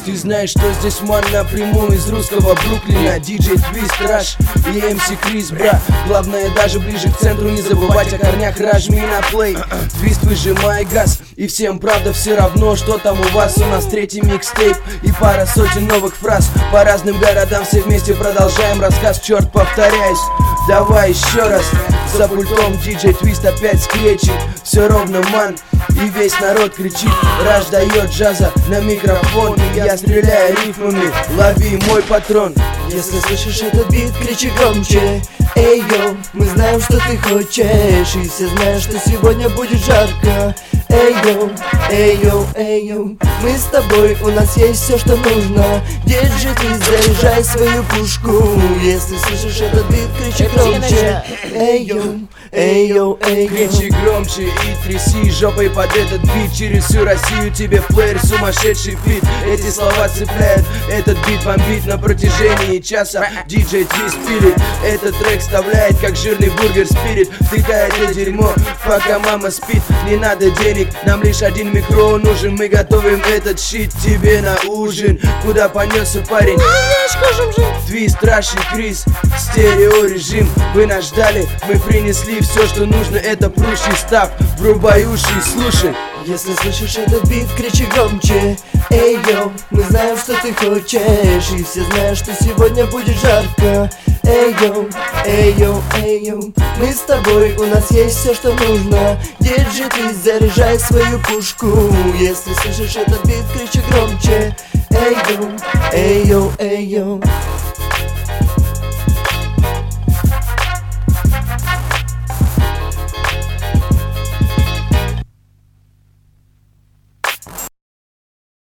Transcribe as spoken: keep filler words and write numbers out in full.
Ты знаешь, что здесь ман напрямую из русского Бруклина. Диджей Твист, Раш и эм си Крис, бра. Главное даже ближе к центру не забывать о корнях. Рожми на плей, Твист, выжимай газ. И всем правда все равно, что там у вас. У нас третий микстейп и пара сотен новых фраз. По разным городам все вместе продолжаем рассказ. Черт, повторяюсь, давай еще раз. За пультом диджей Твист опять скречит. Все ровно, ман, и весь народ кричит. Раш дает джаза на микрофон, и я стреляю рифмами, лови мой патрон. Если слышишь этот бит, кричи громче. Эй, йоу, мы знаем, что ты хочешь, и все знают, что сегодня будет жарко. Эй, йоу, эй, йоу, эй, йоу, мы с тобой, у нас есть все, что нужно. Держи ты, заряжай свою пушку. Если слышишь этот бит, кричи громче. Эй, йоу, эй, йоу, эй, йоу. Кричи громче и тряси жопой под этот бит. Через всю Россию тебе в плеер сумасшедший фит. Эти слова цепляют, этот бит бомбит на протяжении часа. Диджей Твист пилит, этот трек вставляет как жирный бургер спирит. Втыкает это дерьмо, пока мама спит. Не надо денег, нам лишь один микро нужен. Мы готовим этот щит тебе на ужин. Куда понесся парень? Твист, Раш и Крис, стереорежим. Вы нас ждали, мы принесли все, что нужно. Это прущий став, врубай уши и слушай. Если слышишь этот бит, кричи громче. Эй, йоу, мы знаем, что ты хочешь, и все знают, что сегодня будет жарко. Эй, йоу, эй, йоу, эй, йоу, мы с тобой, у нас есть все, что нужно. Держи ты, заряжай свою пушку. Если слышишь этот бит, кричи громче. Эй, йоу, эй, йоу, эй, йоу.